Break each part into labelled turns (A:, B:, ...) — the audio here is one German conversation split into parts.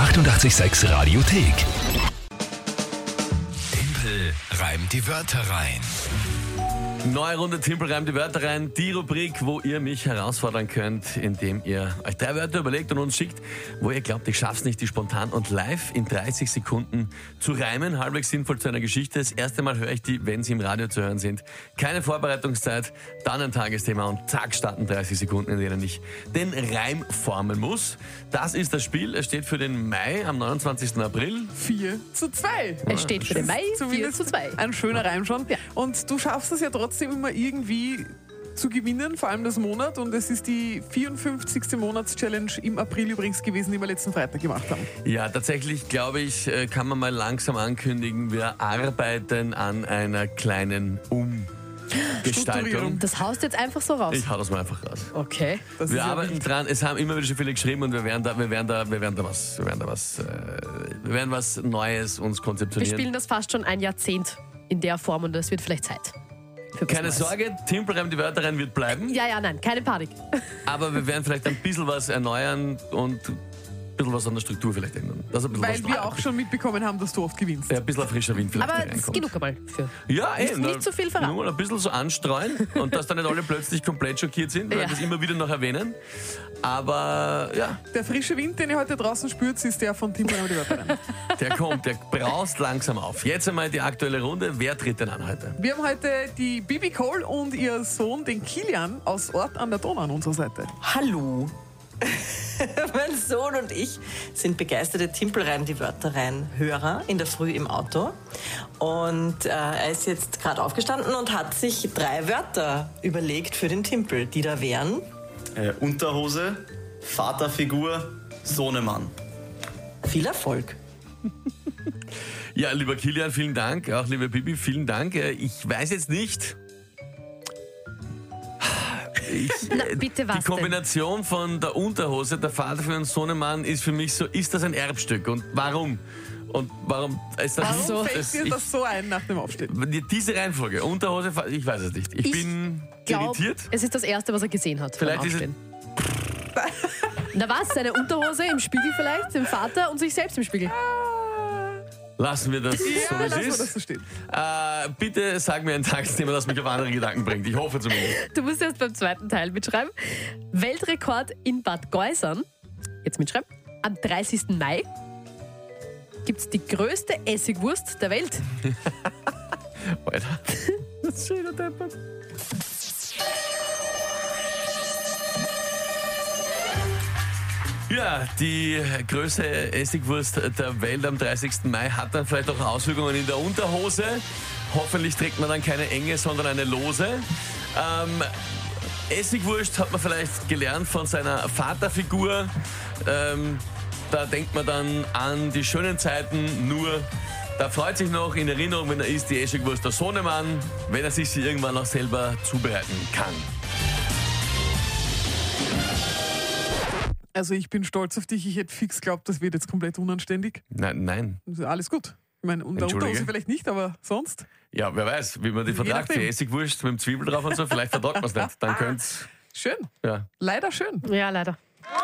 A: 886 Radiothek. Tempel reimt die Wörter rein.
B: Neue Runde Timpel reimt die Wörter rein. Die Rubrik, wo ihr mich herausfordern könnt, indem ihr euch 3 Wörter überlegt und uns schickt, wo ihr glaubt, ich schaff's nicht, die spontan und live in 30 Sekunden zu reimen. Halbwegs sinnvoll zu einer Geschichte. Das erste Mal höre ich die, wenn sie im Radio zu hören sind. Keine Vorbereitungszeit, dann ein Tagesthema und zack, starten 30 Sekunden, in denen ich den Reim formen muss. Das ist das Spiel. Es steht für den Mai am 29. April.
C: 4:2.
D: Es steht für den Mai
C: Zumindest
D: 4:2.
C: ein schöner Reim schon.
D: Ja.
C: Und du schaffst es ja trotzdem immer irgendwie zu gewinnen, vor allem das Monat. Und es ist die 54. Monatschallenge im April übrigens gewesen, die wir letzten Freitag gemacht haben.
B: Ja, tatsächlich, glaube ich, kann man mal langsam ankündigen, wir arbeiten an einer kleinen Umgestaltung.
D: Das haust jetzt einfach so raus.
B: Ich hau das mal einfach raus.
D: Okay.
C: Das ist
B: Wir
C: ja
B: arbeiten
C: wild.
B: dran, es haben immer wieder schon viele geschrieben und wir werden was Neues uns
D: Wir
B: konzeptionieren.
D: spielen das fast schon ein Jahrzehnt in der Form und es wird vielleicht Zeit. für was
B: Keine
D: Neues.
B: Sorge, Timpel reimt die Wörter rein wird bleiben,
D: Ja, nein, keine Panik.
B: aber wir werden vielleicht ein bisschen was erneuern und ein bisschen was an der Struktur vielleicht ändern. Das ein bisschen
C: Weil
B: was
C: wir auch schon mitbekommen haben, dass du oft gewinnst.
B: ja, ein bisschen frischer Wind vielleicht
D: Aber
B: hier
D: das ist
B: reinkommt.
D: genug einmal für.
B: Ja,
D: nicht zu viel verraten.
B: Nur ein bisschen so anstreuen und dass dann nicht alle plötzlich komplett schockiert sind, weil
D: Ja.
B: wir das immer wieder noch erwähnen. Aber ja,
C: Der frische Wind, den ihr heute draußen spürt, ist der von Timpel reimt die Wörter rein.
B: der kommt, der braust langsam auf. Jetzt einmal die aktuelle Runde. Wer tritt denn an heute?
C: Wir haben heute die Bibi Cole und ihr Sohn, den Kilian, aus Ort an der Donau an unserer Seite.
E: Hallo. Mein Sohn und ich sind begeisterte Timpel reimt die Wörter rein Hörer in der Früh im Auto. Und er ist jetzt gerade aufgestanden und hat sich 3 Wörter überlegt für den Timpel, die da wären.
F: Unterhose, Vaterfigur, Sohnemann.
E: Viel Erfolg.
B: Ja, lieber Kilian, vielen Dank. Auch liebe Bibi, vielen Dank. Ich weiß jetzt nicht.
D: Na, bitte was
B: Die Kombination von der Unterhose, der Vater für einen Sohnemann ist für mich so, ist das ein Erbstück? Und warum? Und warum ist das
C: Warum
D: so,
C: fällt dir das so ein nach dem Aufstehen?
B: diese Reihenfolge, Unterhose, ich weiß es nicht. Ich bin
D: Glaub,
B: irritiert.
D: es ist das Erste, was er gesehen hat.
B: Vielleicht
D: beim
B: ist es-
D: Aufstehen. Na was? Seine Unterhose im Spiegel vielleicht, dem Vater und sich selbst im Spiegel.
B: Lassen wir das so, wie
C: Ja, lass mal
B: es
C: das
B: ist.
C: so stehen.
B: Bitte sag mir ein Tagesthema, das mich auf andere Gedanken bringt. Ich hoffe zumindest.
D: Du musst erst beim zweiten Teil mitschreiben. Weltrekord in Bad Geusern. Jetzt mitschreiben. Am 30. Mai gibt es die größte Essigwurst der Welt.
B: Alter. Das ist schön, deppert. Ja, die größte Essigwurst der Welt am 30. Mai hat dann vielleicht auch Auswirkungen in der Unterhose. Hoffentlich trägt man dann keine enge, sondern eine lose. Essigwurst hat man vielleicht gelernt von seiner Vaterfigur. Da denkt man dann an die schönen Zeiten, nur da freut sich noch in Erinnerung, wenn er isst, die Essigwurst der Sohnemann, wenn er sich sie irgendwann auch selber zubereiten kann.
C: Also ich bin stolz auf dich. Ich hätte fix geglaubt, das wird jetzt komplett unanständig.
B: Nein.
C: Also alles gut. Ich meine, unter
B: Entschuldige.
C: Unterhose vielleicht nicht, aber sonst.
B: Ja, wer weiß, wie man die vertragt,
C: nachdem.
B: die Essigwurst mit dem Zwiebel drauf und so, vielleicht vertragt man es nicht. Dann könnte
C: Schön.
B: ja.
C: Leider schön.
D: Ja, leider.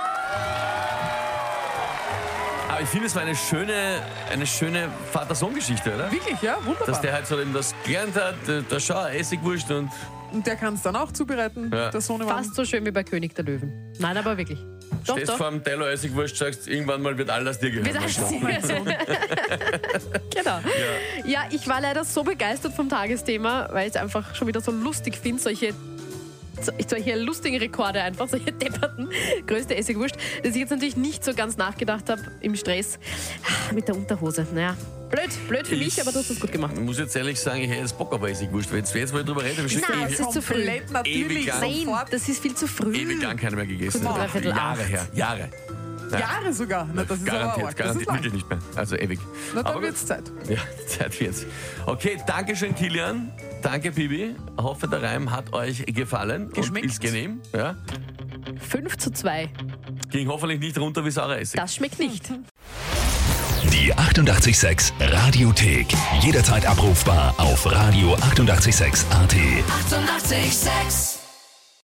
B: Aber ich finde, es war eine schöne Vater-Sohn-Geschichte, oder?
C: Wirklich, ja, wunderbar.
B: Dass der halt so eben das gelernt hat, da schau, Essigwurst und
C: Und der kann es dann auch zubereiten,
B: Ja.
C: der Sohnemann.
D: Fast so schön wie bei König der Löwen. Nein, aber wirklich. Doch,
B: stehst
D: doch.
B: vor dem Teller Essigwurst, sagst, irgendwann mal wird alles dir gehören.
D: Wie sagst du? Genau. Ja, ich war leider so begeistert vom Tagesthema, weil ich es einfach schon wieder so lustig finde, solche lustigen Rekorde einfach, solche depperten, größte Essigwurst, dass ich jetzt natürlich nicht so ganz nachgedacht habe im Stress mit der Unterhose. Naja, blöd für mich, aber du hast das gut gemacht.
B: Ich muss jetzt ehrlich sagen, ich hätte jetzt Bock auf Essigwurst. Wenn jetzt mal drüber reden, habe ich schon
D: Nein, es ist zu früh.
C: Komplett natürlich.
B: Ewig lang.
D: Nein,
C: Sofort.
D: das ist viel zu früh.
B: ewig lang keine mehr gegessen.
D: Kurz vor dreiviertel
B: Jahre
D: acht.
B: her, Jahre.
C: Jahre sogar. Na, das ist aber
B: Garantiert,
C: arg. Das ist lang.
B: wirklich nicht mehr. Also ewig.
C: Na,
B: Aber
C: dann
B: gut.
C: wird's Zeit.
B: Ja, Zeit wird's. Okay, danke schön, Kilian. Danke, Bibi. Hoffe, der Reim hat euch gefallen
C: Geschmeckt.
B: und ist genehm. Ja.
D: 5:2.
B: Ging hoffentlich nicht runter wie saurer Essig.
D: Das schmeckt nicht.
A: Die 886 Radiothek. Jederzeit abrufbar auf radio886.at. 886!
G: 886